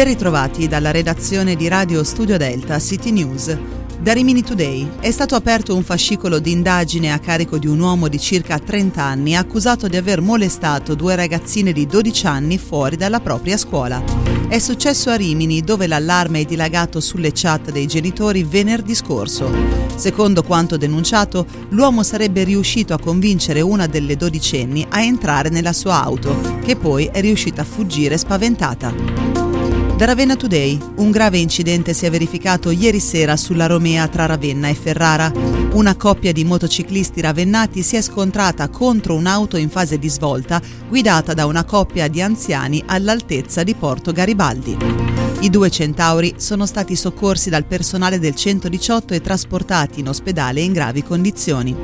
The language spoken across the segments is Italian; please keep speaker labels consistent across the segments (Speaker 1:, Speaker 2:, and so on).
Speaker 1: Ben ritrovati dalla redazione di Radio Studio Delta City News. Da Rimini Today è stato aperto un fascicolo di indagine a carico di un uomo di circa 30 anni accusato di aver molestato 2 ragazzine di 12 anni fuori dalla propria scuola. È successo a Rimini, dove l'allarme è dilagato sulle chat dei genitori venerdì scorso. Secondo quanto denunciato, l'uomo sarebbe riuscito a convincere una delle dodicenni a entrare nella sua auto, che poi è riuscita a fuggire spaventata. Da Ravenna Today, un grave incidente si è verificato ieri sera sulla Romea tra Ravenna e Ferrara. Una coppia di motociclisti ravennati si è scontrata contro un'auto in fase di svolta guidata da una coppia di anziani all'altezza di Porto Garibaldi. I 2 centauri sono stati soccorsi dal personale del 118 e trasportati in ospedale in gravi condizioni.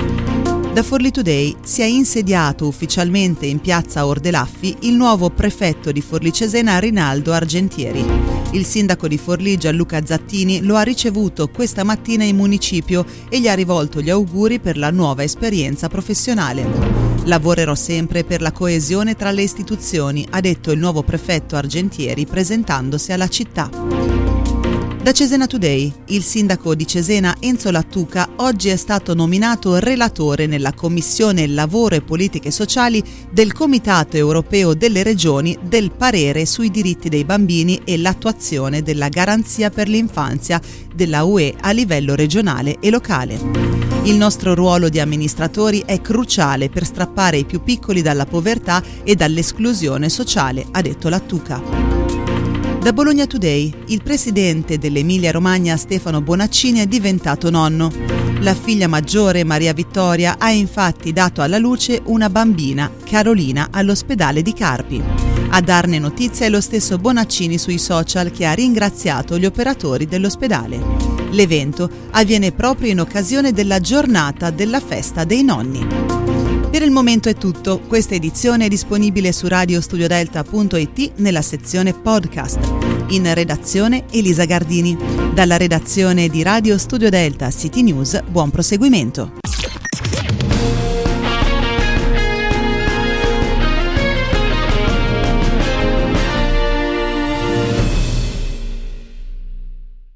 Speaker 1: Da Forlì Today si è insediato ufficialmente in piazza Ordelaffi il nuovo prefetto di Forlì Cesena Rinaldo Argentieri. Il sindaco di Forlì Gianluca Zattini lo ha ricevuto questa mattina in municipio e gli ha rivolto gli auguri per la nuova esperienza professionale. Lavorerò sempre per la coesione tra le istituzioni, ha detto il nuovo prefetto Argentieri presentandosi alla città. Da Cesena Today, il sindaco di Cesena Enzo Lattuca oggi è stato nominato relatore nella Commissione Lavoro e Politiche Sociali del Comitato Europeo delle Regioni del parere sui diritti dei bambini e l'attuazione della garanzia per l'infanzia della UE a livello regionale e locale. Il nostro ruolo di amministratori è cruciale per strappare i più piccoli dalla povertà e dall'esclusione sociale, ha detto Lattuca. Da Bologna Today, il presidente dell'Emilia-Romagna Stefano Bonaccini è diventato nonno. La figlia maggiore, Maria Vittoria, ha infatti dato alla luce una bambina, Carolina, all'ospedale di Carpi. A darne notizia è lo stesso Bonaccini sui social, che ha ringraziato gli operatori dell'ospedale. L'evento avviene proprio in occasione della giornata della festa dei nonni. Per il momento è tutto. Questa edizione è disponibile su radiostudiodelta.it nella sezione podcast. In redazione Elisa Gardini. Dalla redazione di Radio Studio Delta City News, buon proseguimento.